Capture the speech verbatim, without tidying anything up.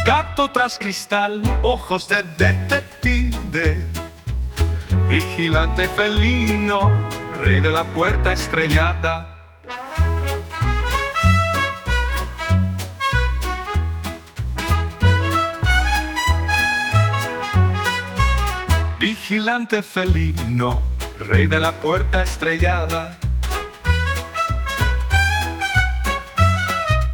Gato tras cristal, ojos de detective, vigilante felino, rey de la puerta estrellada. Vigilante felino, rey de la puerta estrellada.